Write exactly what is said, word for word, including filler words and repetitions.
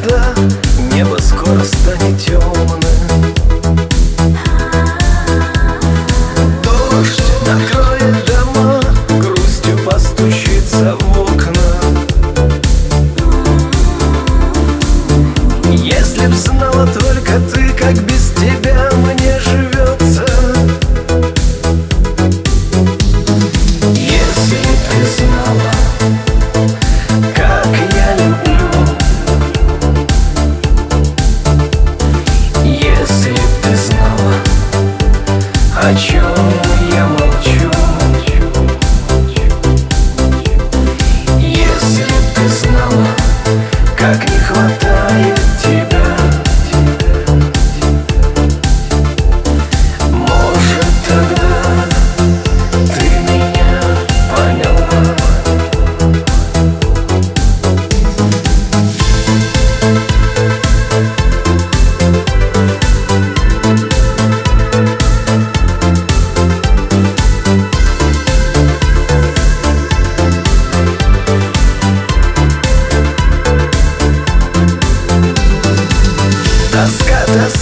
глаза, небо скоро станет темным. Дождь накроет дома, грустью постучится в окна. Если б знала только ты, как без тебя мне живется. Если б ты знала, как я люблю. Если б ты знала, о чем я молчу. Если б ты знала, как не хватает тебя. Может, тогда ты меня поняла. Тоска, тоска.